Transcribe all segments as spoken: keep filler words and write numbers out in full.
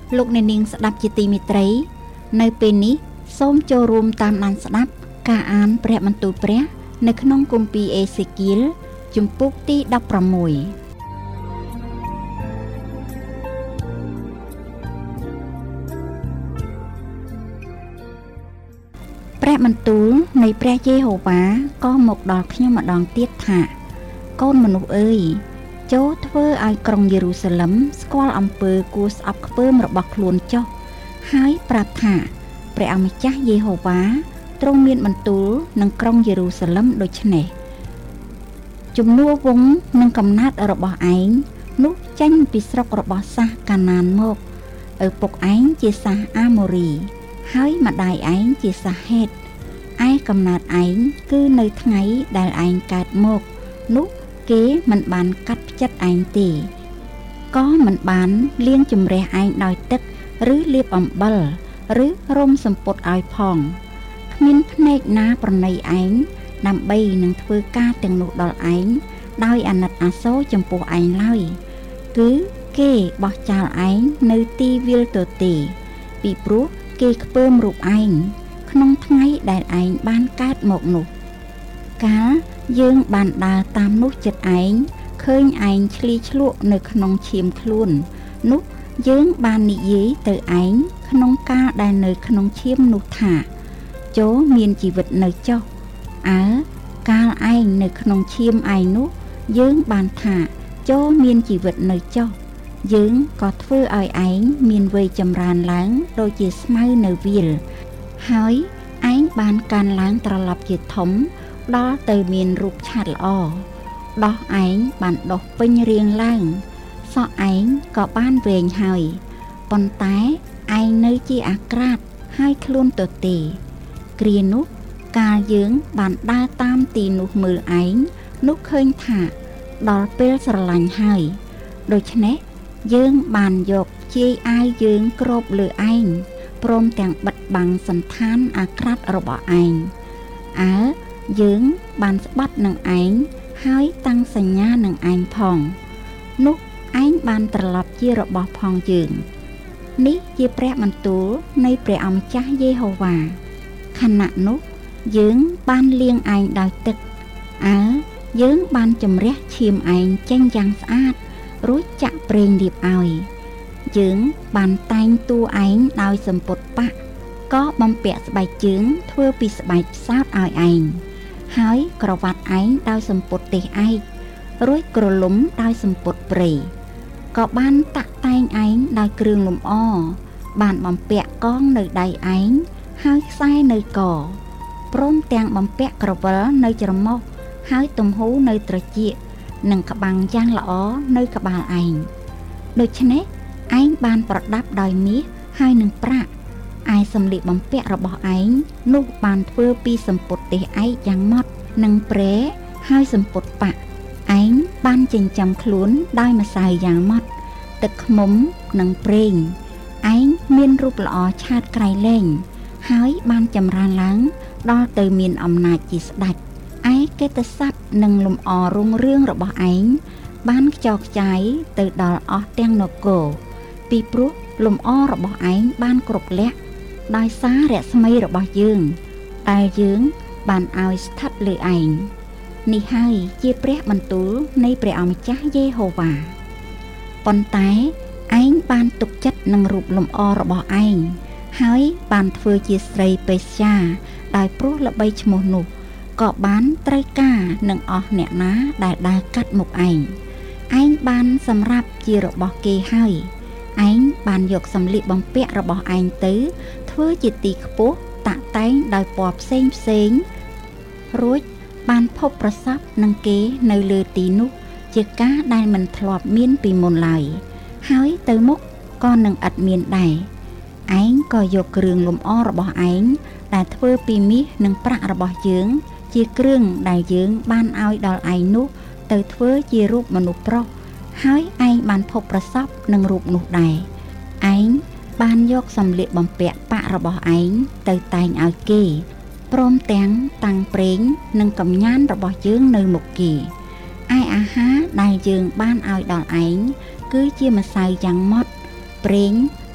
លោកអ្នកនាងស្ដាប់ជាទីមេត្រីនៅពេលនេះសូមចូលរួមតាមដានស្ដាប់ការអានព្រះបន្ទូលព្រះនៅក្នុងគម្ពីរអេសេគៀលជំពូកទីដប់ប្រាំមួយព្រះបន្ទូលនៃព្រះយេហូវ៉ាក៏មកដល់ខ្ញុំម្ដងទៀតថាកូនមនុស្សអើយចូលធ្វើឲ្យក្រុងយេរូសាឡិមស្គាល់អំពើគួរស្អប់ខ្ពើមរបស់ខ្លួនចុះហើយប្រាប់ថាព្រះអម្ចាស់យេហូវ៉ាទ្រង់មានបន្ទូលនឹងក្រុងយេរូសាឡិមដូចនេះជំនួសវងនឹងកំណើតរបស់ឯងនោះចេញពីស្រុករបស់សាសកាណានមកឪពុកឯងជាសាសអាម៉ូរីហើយម្ដាយឯងជាសាសហេតឯកំណើតឯងគឺនៅថ្ងៃដែលឯងកើតមកនោះគេមិនបានកាត់ផ្ចិតឯងទេក៏មិនបានលាងជំរះឯងដោយទឹកឬលាបអំបិលឬរុំសម្ពុតឲ្យផងគ្មានភ្នែកណាប្រណីឯងដើម្បីនឹងធ្វើការទាំងនោះដល់ឯងដោយអាណិតអាសូរចំពោះឯងឡើយគឺគេបោះចោលឯងនៅទីវាលទទេពីព្រោះគេខ្ពើមរូបឯងក្នុងថ្ងៃដែលឯងបានកើតមកនោះកាលយើងបានដើរតាមនោះចិត្តឯងឃើញឯងឆ្លីឆ្លក់នៅក្នុងឈាមខ្លួននោះយើងបាននិយាយទៅឯងក្នុងកាលដែលនៅក្នុងឈាមនោះថាចូលមានជីវិតនៅចុះអើកាលឯងនៅក្នុងឈាមឯងនោះយើងបានថាចូលមានជីវិតនៅចុះយើងក៏ធ្វើឲ្យឯងមានវ័យចម្រើនឡើងដូចជាស្មៅនៅវាលហើយឯងបានកើនឡើងត្រឡប់ជាធំដល់ទៅមានរូបឆាតល្អដោះឯងបានដុះពេញរាងឡើងសក់ឯងក៏បានវែងហើយប៉ុន្តែឯងនៅជាអាក្រាតហើយខ្លួនទទេគ្រានោះកាលយើងបានដើរតាមទីនោះមើលឯងនោះឃើញថាដល់ពេលស្រឡាញ់ហើយដូច្នេះយើងបានយកជាយអាវយើងគ្របលើឯងព្រមទាំងបិទបាំងសន្តានអាក្រាតរបស់ឯងអើយើងបានស្បត់នឹងឯងហើយតាំងសញ្ញានឹងឯងផងនោះឯងបានត្រឡប់ជារបស់ផងយើងនេះជាព្រះបន្ទូលនៃព្រះអម្ចាស់យេហូវ៉ាខណៈនោះយើងបានលាងឯងដោយទឹកអើយើងបានជំរះឈាមឯងចេញយ៉ាងស្អាតរួចចាក់ប្រេងលាបឲ្យយើងបានតែងតួឯងដោយសម្ពុតបាក់ក៏បំពាក់ស្បែកជើងធ្វើពីស្បែកផ្សោតឲ្យឯងហើយក្រវ៉ាត់ឯងដោយសម្ពុតទេសឯករួចក្រលុំដោយសម្ពុតព្រៃក៏បានតាក់តែងឯងដោយគ្រឿងលម្អបានបំពាក់កងនៅដៃឯងហើយខ្សែនៅកព្រមទាំងបំពាក់ក្រវិលនៅច្រមុះហើយទំហូរនៅត្រចៀកនិងក្បាំងយ៉ាងល្អនៅក្បាលឯងដូច្នេះឯងបានប្រដាប់ដោយមាសហើយនឹងប្រាក់ឯសម្លៀកបំពាក់របស់ឯងនោះបានធ្វើពីសម្ពុតទេសឯកយ៉ាងម៉ត់និងព្រែហើយសម្ពុតបាក់ឯងបានចិញ្ចឹមខ្លួនដោយម្សៅយ៉ាងម៉ត់ទឹកឃ្មុំនិងប្រេងឯងមានរូបល្អឆាតក្រៃលែងហើយបានចម្រើនឡើងដល់ទៅមានអំណាចជាស្ដេចឯកិត្តិស័ព្ទនិងលំអរុងរឿងរបស់ឯងបានខ្ចរខ្ចាយទៅដល់អស់ទាំងនគរពីព្រោះលំអរបស់ឯងបានគ្រប់លក្ខដោយសាររស្មីរបស់យើងដែលយើងបានឲ្យស្ថិតលើឯងនេះហើយជាព្រះបន្ទូលនៃព្រះអម្ចាស់យេហូវ៉ាប៉ុន្តែឯងបានទុកចិត្តនឹងរូបលំអរបស់ឯងហើយបានធ្វើជាស្រីបេស្យាដោយព្រោះល្បីឈ្មោះនោះក៏បានត្រូវការនឹងអស់អ្នកណាដែលដើរកាត់មុខឯងឯងបានសម្រាប់ជារបស់គេហើយឯងបានយកសម្លៀកបំពាក់របស់ឯងទៅធ្វើជាទីខ្ពស់តាក់តែងដោយពណ៌ផ្សេងផ្សេងរួចបានភពប្រសពនឹងគេនៅលើទីនោះជាការដែលមិនធ្លាប់មានពីមុនឡើយហើយទៅមុខក៏នឹងឥតមានដែរឯងក៏យកគ្រឿងលម្អរបស់ឯងដែលធ្វើពីមាសនិងប្រាក់របស់យើងជាគ្រឿងដែលយើងបានឲ្យដល់ឯងនោះទៅធ្វើជារូបមនុស្សប្រុសហើយឯងបានភពប្រសពនឹងរូបនោះដែរឯងបានយកសម្លៀកបំពាក់ប៉ាក់របស់ឯងទៅតែងឲ្យគេព្រមទាំងតាំងប្រេងនិងកំញានរបស់យើងនៅមុខគេឯអាហារដែលយើងបានឲ្យដល់ឯងគឺជាម្សៅយ៉ាងម៉ត់ប្រេង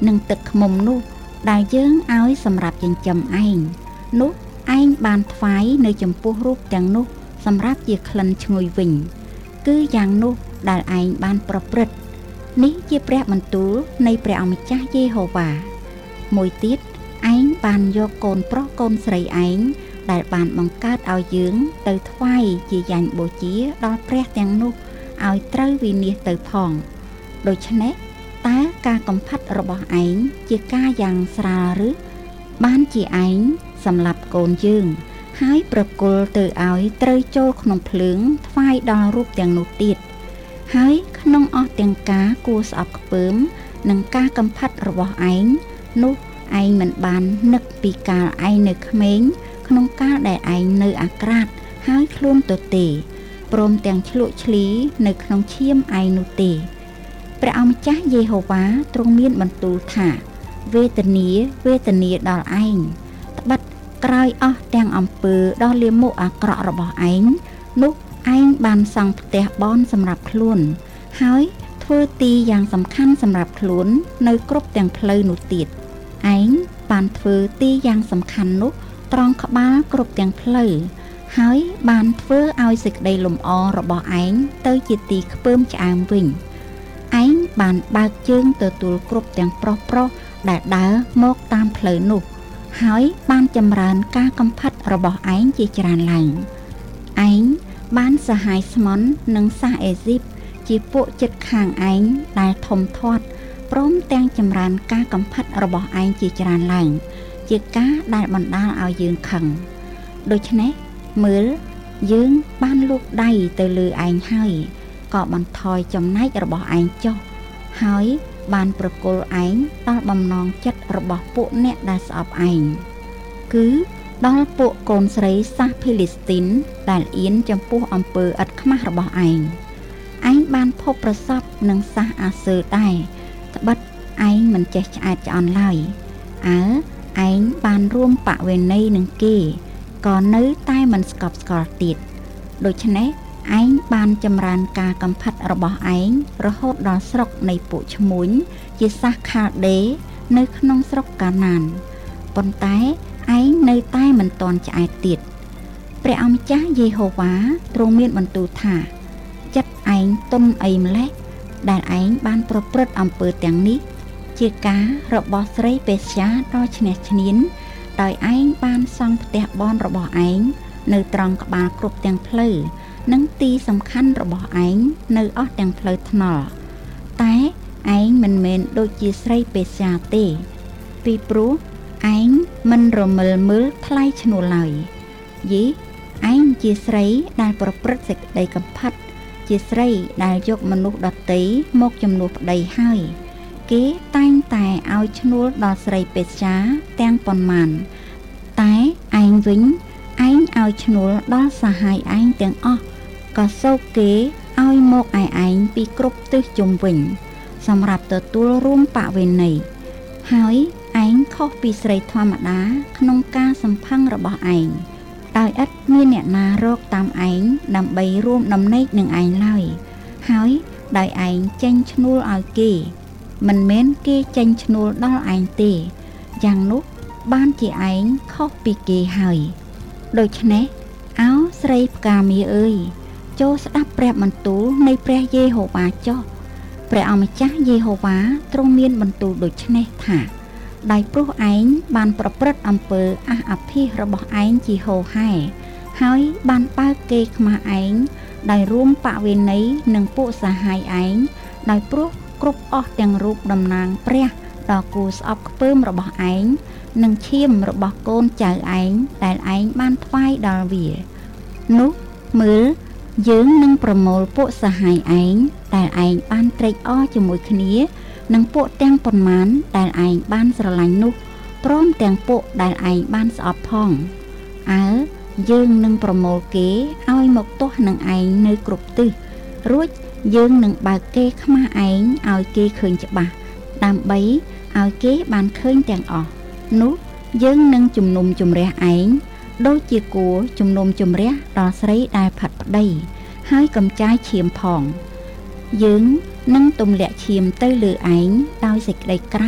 និងទឹកឃ្មុំនោះដែលយើងឲ្យសម្រាប់ចិញ្ចឹមឯងនោះឯងបានថ្វាយនៅចំពោះរូបទាំងនោះសម្រាប់ជាក្លិនឈ្ងុយវិញគឺយ៉ាងនោះដែលឯងបានប្រព្រឹត្តនេះជាព្រះបន្ទូលនៃព្រះអម្ចាស់យេហូវ៉ាមួយទៀតឯងបានយកកូនប្រុសកូនស្រីឯងដែលបានបង្កើតឲ្យយើងទៅថ្វាយជាយ៉ាញ់បូជាដល់ព្រះទាំងនោះឲ្យត្រូវវិនាសទៅផងដូច្នេះតើការកំផិតរបស់ឯងជាការយ៉ាងស្រាលឬបានជាឯងសម្លាប់កូនយើងហើយប្រគល់ទៅឲ្យត្រូវចូលក្នុងភ្លើងថ្វាយដល់រូបទាំងនោះទៀតហើយក្នុងអស់ទាំងការគួរស្អប់ខ្ពើមនិងការកំផិតរបស់ឯងនោះឯងមិនបាននឹកពីកាលឯងនៅក្មេងក្នុងកាលដែលឯងនៅអាក្រាតហើយខ្លួនទទេព្រមទាំងឆ្លក់ឆ្លីនៅក្នុងឈាមឯងនោះទេព្រះអម្ចាស់យេហូវ៉ាទ្រង់មានបន្ទូលថាវេទនាវេទនាដល់ឯងត្បិតក្រោយអស់ទាំងអំពើដ៏លាមកអាក្រក់របស់ឯងនោះឯងបានសង់ផ្ទះបនសម្រាប់ខ្លួនហើយធ្វើទីយ៉ាងសំខាន់សម្រាប់ខ្លួននៅគ្រប់ទាំងផ្លូវនោះទៀតឯងបានធ្វើទីយ៉ាងសំខាន់នោះត្រង់ក្បាលគ្រប់ទាំងផ្លូវហើយបានធ្វើឲ្យសេចក្តីលំអរបស់ឯងទៅជាទីខ្ពើមឆ្អើមវិញឯងបានបើកជើងទទួលគ្រប់ទាំងប្រុសប្រុសដែលដើរមកតាមផ្លូវនោះហើយបានចម្រើនការកំផិតរបស់ឯងជាច្រើនឡើងឯងបានសហាយស្មន់និងសាសអេស៊ីបជាពួកចិត្តខាងឯងដែលធំធាត់ព្រមទាំងចម្រើនការកំផិតរបស់ឯងជាច្រើនឡើងជាការដែលបណ្ដាលឲ្យយើងខឹងដូច្នេះមើលយើងបានលូកដៃទៅលើឯងហើយក៏បន្ថយចំណែករបស់ឯងចុះហើយបានប្រគល់ឯងដល់បំណងចិត្តរបស់ពួកអ្នកដែលស្អប់ឯងគឺដល់ពួកកូនស្រីសាសភីលីស្ទីនដែលអៀនចំពោះអំពើឥតខ្មាស់របស់ឯងឯងបានភពប្រសពនឹងសាសអាសឺដែរត្បិតឯងមិនចេះឆ្អែតឆ្អន់ឡើយអើឯងបានរួមបវេណីនឹងគេក៏នៅតែមិនស្កប់ស្កល់ទៀតដូច្នេះឯងបានចម្រើនការកំផិតរបស់ឯងរហូតដល់ស្រុកនៃពួកឈ្មួញជាសាសខាដេនៅក្នុងស្រុកកាណានប៉ុន្តែឯងនៅតែមិនទាន់ឆ្អែតទៀតព្រះអម្ចាស់យេហូវ៉ាទ្រង់មានបន្ទូលថាចិត្តឯងទុនអីម្លេះដែលឯងបានប្រព្រឹត្តអំពើទាំងនេះជាការរបស់ស្រីបេស្យាដ៏ឈ្នះឈ្នានដោយឯងបានសង់ផ្ទះបនរបស់ឯងនៅត្រង់ក្បាលគ្រប់ទាំងផ្លូវនិងទីសំខាន់របស់ឯងនៅអស់ទាំងផ្លូវថ្នល់តែឯងមិនមែនដូចជាស្រីបេស្យាទេពីព្រោះឯងមិនរមិលមើលថ្លៃឈ្នួលឡើយយីឯងជាស្រីដែលប្រព្រឹត្តសេចក្តីកំផិតជាស្រីដែលយកមនុស្សដទៃមកជំនួសប្តីហើយគេតែងតែឲ្យឈ្នួលដល់ស្រីបេស្យាទាំងប៉ុន្មានតែឯងវិញឯងឲ្យឈ្នួលដល់សហាយឯងទាំងអស់ក៏សោកគេឲ្យមកឯឯងពីគ្រប់ទិសជុំវិញសម្រាប់ទទួលរួមបវេណីហើយឯងខុសពីស្រីធម្មតាក្នុងការសំផឹងរបស់ឯងដោយឥតមានអ្នកណារកតាមឯងដើម្បីរួមដំណេកនឹងឯងឡើយហើយដោយឯងចេញឈ្នួលឲ្យគេមិនមែនគេចេញឈ្នួលដល់ឯងទេយ៉ាងនោះបានជាឯងខុសពីគេហើយដូច្នេះអោស្រីផ្កាមាអើយចូលស្ដាប់ព្រះបន្ទូលនៃព្រះយេហូវ៉ាចុះព្រះអម្ចាស់យេហូវ៉ាទ្រង់មានបន្ទូលដូចនេះថាដោយព្រោះឯងបានប្រព្រឹត្តអំពើអះអាភាសរបស់ឯងជាហូរហែហើយបានបើកគេខ្មាស់ឯងដោយរួមបវេណីនឹងពួកសហាយឯងដោយព្រោះគ្រប់អស់ទាំងរូបតំណាងព្រះដ៏គួរស្អប់ខ្ពើមរបស់ឯងនិងឈាមរបស់កូនចៅឯងដែលឯងបានថ្វាយដល់វានោះមើលយើងនឹងប្រមូលពួកសហាយឯងដែលឯងបានត្រេកអរជាមួយគ្នានិងពួកទាំងប៉ុន្មានដែលឯងបានស្រឡាញ់នោះព្រមទាំងពួកដែលឯងបានស្អប់ផងអើយើងនឹងប្រមូលគេឲ្យមកទាស់នឹងឯងនៅគ្រប់ទិសរួចយើងនឹងបើកគេខ្មាស់ឯងឲ្យគេឃើញច្បាស់ដើម្បីឲ្យគេបានឃើញទាំងអស់នោះយើងនឹងជំនុំជម្រះឯងដូចជាគួរជំនុំជម្រះដល់ស្រីដែលផាត់ប្តីហើយកំចាយឈាមផងយើងនឹងទម្លាក់ឈាមទៅលើឯងដោយសេចក្តីក្រោធ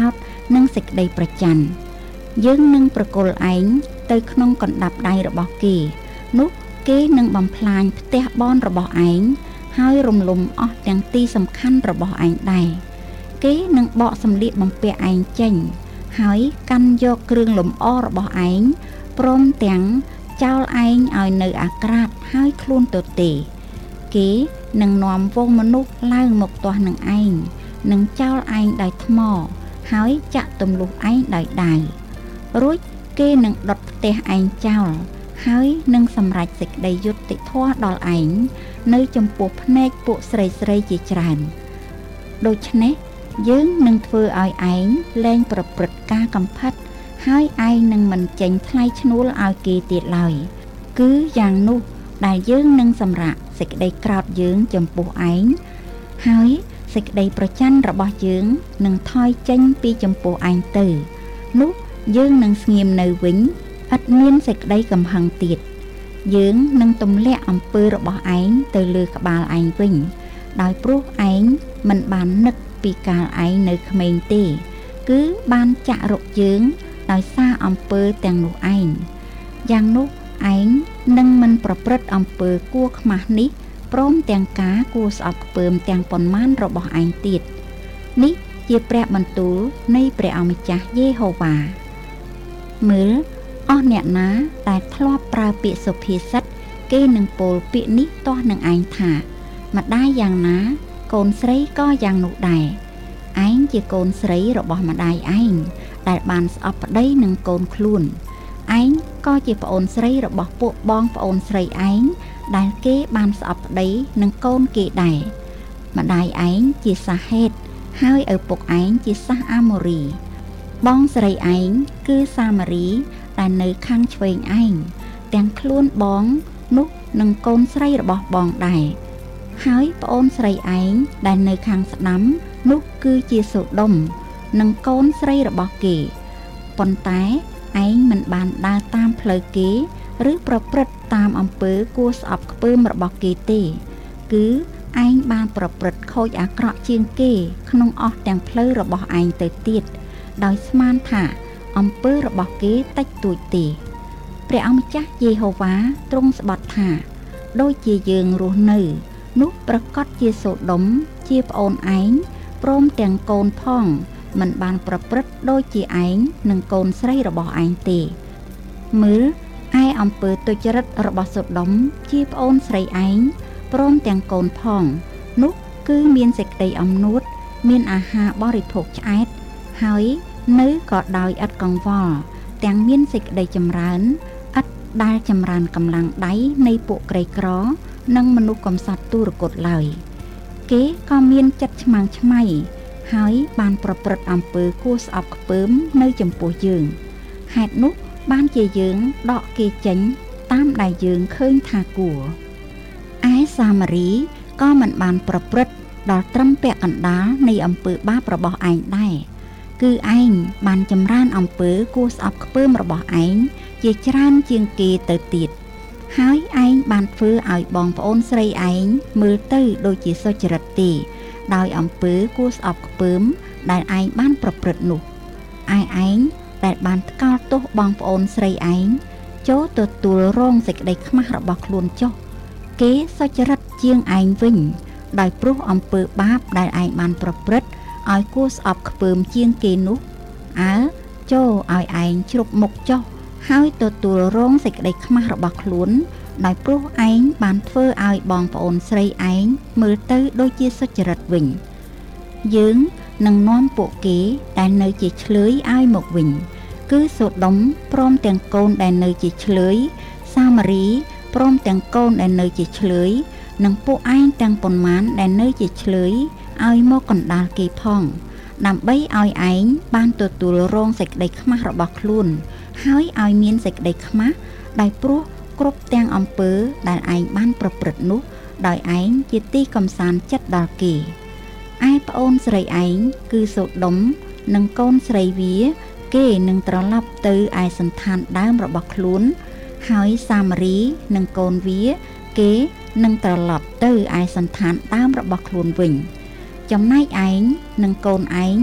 និងសេចក្តីប្រច័ណ្ឌយើងនឹងប្រគល់ឯងទៅក្នុងកណ្ដាប់ដៃរបស់គេនោះគេនឹងបំផ្លាញផ្ទះបនរបស់ឯងហើយរំលំអស់ទាំងទីសំខាន់របស់ឯងដែរគេនឹងបកសម្លៀកបំពាក់ឯងចេញហើយកាន់យកគ្រឿងលម្អរបស់ឯងព្រមទាំងចោលឯងឲ្យនៅអាក្រាតហើយខ្លួនទទេគេនឹងនាំវងមនុស្សឡើងមកទាស់នឹងឯងនឹងចោលឯងដោយថ្មហើយចាក់ទម្លុះឯងដោយដាវរួចគេនឹងដុតផ្ទះឯងចោលហើយនឹងសម្រេចសេចក្តីយុត្តិធម៌ដល់ឯងនៅចំពោះភ្នែកពួកស្រីស្រីជាច្រើនដូច្នេះយើងនឹងធ្វើឲ្យឯងលែងប្រព្រឹត្តការកំផិតហើយឯងនឹងមិនចេញថ្លៃឈ្នួលឲ្យគេទៀតឡើយគឺយ៉ាងនោះដែលយើងនឹងសម្រាកសេចក្តីក្រោធយើងចំពោះឯងហើយសេចក្តីប្រច័ណ្ឌរបស់យើងនឹងថយចេញពីចំពោះឯងទៅនោះយើងនឹងស្ងៀមនៅវិញឥតមានសេចក្តីកំហឹងទៀតយើងនឹងទម្លាក់អំពើរបស់ឯងទៅលើក្បាលឯងវិញដោយព្រោះឯងមិនបាននឹកពីកាលឯងនៅក្មេងទេគឺបានចាក់រកយើងដោយសារអំពើទាំងនោះឯងយ៉ាងនោះឯងនឹងមិនប្រព្រឹត្តអំពើគួរខ្មាស់នេះព្រមទាំងការគួរស្អប់ខ្ពើមទាំងប៉ុន្មានរបស់ឯងទៀតនេះជាព្រះបន្ទូលនៃព្រះអម្ចាស់យេហូវ៉ាមើលអស់អ្នកណាដែលធ្លាប់ប្រើពាក្យសុភាសិតគេនឹងពោលពាក្យនេះទាស់នឹងឯងថាម្ដាយយ៉ាងណាកូនស្រីក៏យ៉ាងនោះដែរឯងជាកូនស្រីរបស់ម្ដាយឯងដែលបានស្អប់ប្តីនឹងកូនខ្លួនឯងក៏ជាប្អូនស្រីរបស់ពួកបងប្អូនស្រីឯងដែលគេបានស្អប់ប្តីនឹងកូនគេដែរម្ដាយឯងជាសាហេតហើយឪពុកឯងជាសាសអាម៉ូរីបងស្រីឯងគឺសាម៉ារីដែលនៅខាងឆ្វេងឯងទាំងខ្លួនបងនោះនឹងកូនស្រីរបស់បងដែរហើយប្អូនស្រីឯងដែលនៅខាងស្ដាំនោះគឺជាសូដុំនឹងកូនស្រីរបស់គេប៉ុន្តែឯងមិនបានដើរតាមផ្លូវគេឬប្រព្រឹត្តតាមអំពើគួរស្អប់ខ្ពើមរបស់គេទេគឺឯងបានប្រព្រឹត្តខូចអាក្រក់ជាងគេក្នុងអស់ទាំងផ្លូវរបស់ឯងទៅទៀតដោយស្មានថាអំពើរបស់គេតិចតួចទេព្រះអម្ចាស់យេហូវ៉ាទ្រង់ស្បត់ថាដូចជាយើងរស់នៅនោះប្រកាសជាសូដុំជាប្អូនឯងព្រមទាំងកូនផងមិនបានប្រព្រឹត្តដូចជាឯងនិងកូនស្រីរបស់ឯងទេមើលឯអំពើទុច្ចរិតរបស់សូដុំជាប្អូនស្រីឯងព្រមទាំងកូនផងនោះគឺមានសេចក្តីអំនួតមានអាហារបរិភោគឆ្អែតហើយនៅក៏ដោយឥតកង្វល់ទាំងមានសេចក្តីចម្រើនឥតដែលចម្រើនកម្លាំងដៃនៃពួកក្រីក្រនិងមនុស្សកំសត់ទុរគតឡើយគេក៏មានចិត្តឆ្មាំងឆ្មៃហើយបានប្រព្រឹត្តអំពើគួរស្អប់ខ្ពើមនៅចំពោះយើងហេតុនោះបានជាយើងដកគេចេញតាមដែលយើងឃើញថាគួរឯសាម៉ារីក៏មិនបានប្រព្រឹត្តដល់ត្រឹមពាក់កណ្ដាលនៃអំពើបាបរបស់ឯងដែរគឺឯងបានចម្រើនអំពើគួរស្អប់ខ្ពើមរបស់ឯងជាច្រើនជាងគេទៅទៀតហើយឯងបានធ្វើឲ្យបងប្អូនស្រីឯងមើលទៅដូចជាសុចរិតទេដោយអំពើគួរស្អប់ខ្ពើមដែលឯងបានប្រព្រឹត្តនោះឯឯងដែលបានថ្កោលទោសបងប្អូនស្រីឯងចូលទទួលរងសេចក្តីខ្មាស់របស់ខ្លួនចុះគេសុចរិតជាងឯងវិញដោយព្រោះអំពើបាបដែលឯងបានប្រព្រឹត្តឲ្យគួរស្អប់ខ្ពើមជាងគេនោះអើចូលឲ្យឯងជ្រប់មុខចុះហើយទទួលរងសេចក្តីខ្មាស់របស់ខ្លួនដោយព្រោះឯងបានធ្វើឲ្យបងប្អូនស្រីឯងមើលទៅដូចជាសុចរិតវិញយើងនឹងនាំពួកគេដែលនៅជាឆ្លើយឲ្យមកវិញគឺសូដុំព្រមទាំងកូនដែលនៅជាឆ្លើយសាម៉ារីព្រមទាំងកូនដែលនៅជាឆ្លើយនិងពួកឯងទាំងប៉ុន្មានដែលនៅជាឆ្លើយឲ្យមកកណ្ដាលគេផងដើម្បីឲ្យឯងបានទទួលរងសេចក្តីខ្មាស់របស់ខ្លួនហើយឲ្យមានសេចក្តីខ្មាស់ដោយព្រោះគ្រប់ទាំងអំពើដែលឯងបានប្រព្រឹត្តនោះដោយឯងជាទីកំសាន្តចិត្តដល់គេឯប្អូនស្រីឯងគឺសូដុំនិងកូនស្រីវាគេនឹងត្រឡប់ទៅឯសន្តានដើមរបស់ខ្លួនហើយសាម៉ារីនិងកូនវាគេនឹងត្រឡប់ទៅឯសន្តានដើមរបស់ខ្លួនវិញចំណែកឯងនិងកូនឯង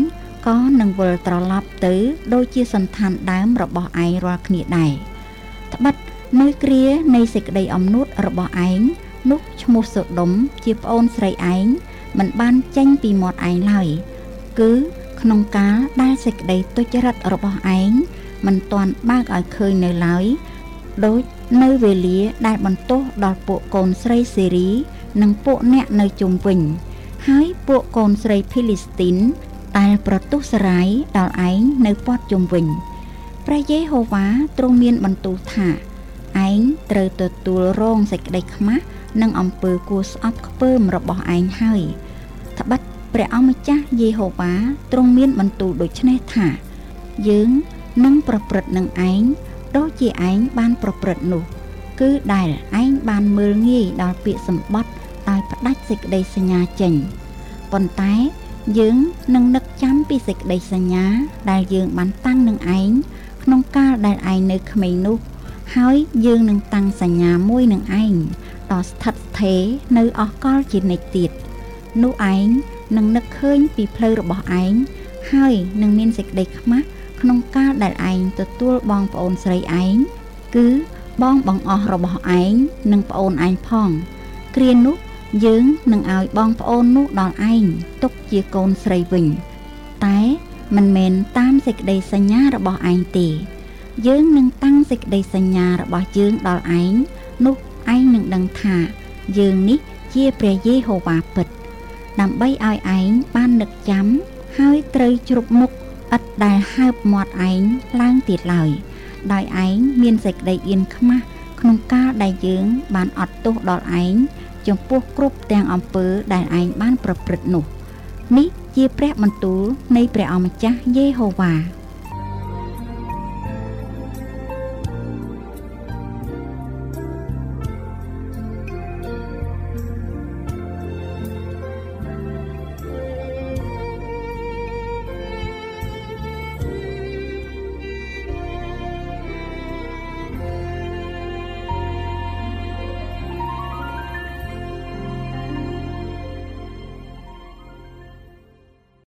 ក៏នឹងវិលត្រឡប់ទៅដូចជាសន្តានដើមរបស់ឯងរាល់គ្នាដែរត្បិតនៅគ្រានៃសេចក្តីអំនួតរបស់ឯងនោះឈ្មោះសូដុំជាប្អូនស្រីឯងមិនបានចេញពីមាត់ឯងឡើយគឺក្នុងកាលដែលសេចក្តីទុច្ចរិតរបស់ឯងមិនទាន់បើកឲ្យឃើញនៅឡើយដូចនៅវេលាដែលបន្ទោសដល់ពួកកូនស្រីសេរីនិងពួកអ្នកនៅជុំវិញហើយពួកកូនស្រីភីលីស្ទីនដែលប្រទុសរាយដល់ឯងនៅព័ទ្ធជុំវិញព្រះយេហូវ៉ាទ្រង់មានបន្ទូលថាឯងត្រូវទទួលរងសេចក្តីខ្មាស់និងអំពើគួរស្អប់ខ្ពើមរបស់ឯងហើយត្បិតព្រះអម្ចាស់យេហូវ៉ាទ្រង់មានបន្ទូលដូចនេះថាយើងនឹងប្រព្រឹត្តនឹងឯងដូចជាឯងបានប្រព្រឹត្តនោះគឺដែលឯងបានមើលងាយដល់ពាក្យសម្បត្តិដោយផ្ដាច់សេចក្តីសញ្ញាចេញប៉ុន្តែយើងនឹងនឹកចាំពីសេចក្តីសញ្ញាដែលយើងបានតាំងនឹងឯងក្នុងកាលដែលឯងនៅក្មេងនោះហើយយើងនឹងតាំងសញ្ញាមួយនឹងឯងដល់ស្ថិតស្ថេរនៅអស់កលជានិច្ចទៀតនោះឯងនឹងនឹកឃើញពីផ្លូវរបស់ឯងហើយនឹងមានសេចក្តីខ្មាស់ក្នុងកាលដែលឯងទទួលបងប្អូនស្រីឯងគឺបងបង្អស់របស់ឯងនិងប្អូនឯងផងគ្រានោះយើងនឹងឲ្យបងប្អូននោះដល់ឯងទុកជាកូនស្រីវិញតែមិនមែនតាមសេចក្តីសញ្ញារបស់ឯងទេយើងនឹងតាំងសេចក្តីសញ្ញារបស់យើងដល់ឯងនោះឯងនឹងដឹងថាយើងនេះជាព្រះយេហូវ៉ាពិតដើម្បីឲ្យឯងបាននឹកចាំហើយត្រូវជ្រប់មុខឥតដែលហើបមាត់ឯងឡើងទៀតឡើយដោយឯងមានសេចក្តីអៀនខ្មាស់ក្នុងកាលដែលយើងបានអត់ទោសដល់ឯងចំពោះគ្រប់ទាំងអំពើដែលឯងបានប្រព្រឹត្តនោះនេះជាព្រះបន្ទូលនៃព្រះអម្ចាស់យេហូវ៉ា